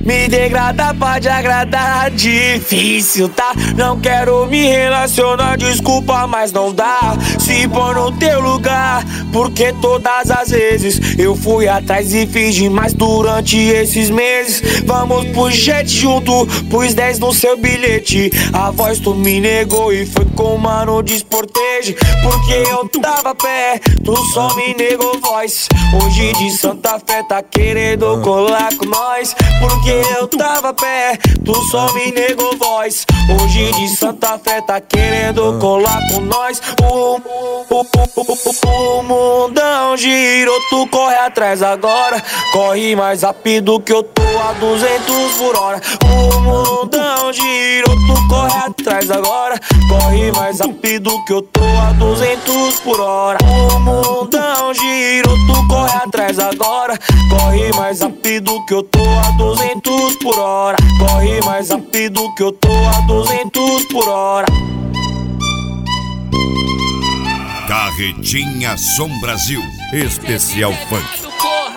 Me degradar pra te agradar, difícil, tá? Não quero me relacionar, desculpa, mas não dá. Se pôr no teu lugar, porque todas as vezes eu fui atrás e fiz demais durante esses meses. Vamos pro jet junto, pus 10 no seu bilhete. A voz tu me negou e foi com mano desporteje. Porque eu tava pé, tu só me negou voz. Hoje de Santa Fé tá querendo colar com nós. Porque eu tava pé, tu só me negou voz. Hoje de Santa Fé tá querendo colar com nós. O mundão girou, tu corre atrás agora. Corre mais rápido que eu tô a 200 por hora. O mundão girou, tu corre atrás agora. Corre mais rápido que eu tô a 200 por hora. O mundão girou, tu corre atrás agora. Corre mais rápido que eu tô a 200 por hora. Corre mais rápido que eu tô a 200 por hora. Carretinha Som Brasil, especial funk.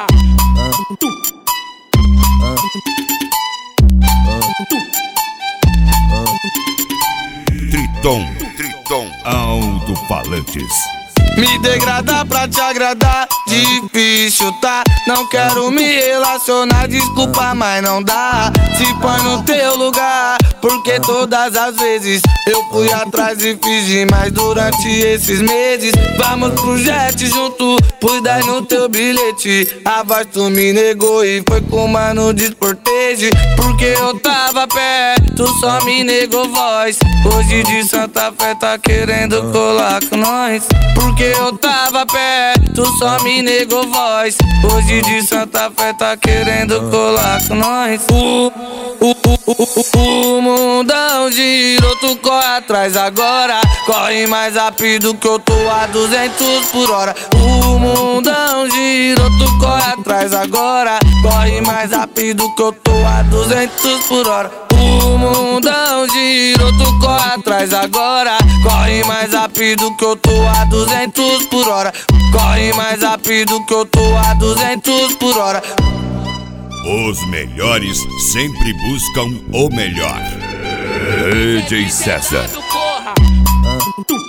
Triton, alto-falantes. Me degradar pra te agradar, difícil, tá? Não quero me relacionar, desculpa, mas não dá. Se põe no teu lugar, porque todas as vezes eu fui atrás e fiz demais durante esses meses. Vamos pro jet junto, pus 10 no teu bilhete. A voz tu me negou e foi com mano desporteje. Porque eu tava pé, tu só me negou voz. Hoje de Santa Fé tá querendo colar com nós. Porque eu tava pé, tu só me negou voz. Hoje de Santa Fé tá querendo colar com nós. O mundão girou, tu corre atrás agora. Corre mais rápido que eu tô a 200 por hora. O mundão girou, tu corre atrás agora. Corre mais rápido que eu tô a 200 por hora. O mundão girou, tu corre atrás agora. Corre mais rápido que eu tô a 200 por hora. Corre mais rápido que eu tô a 200 por hora. Os melhores sempre buscam o melhor. DJ César.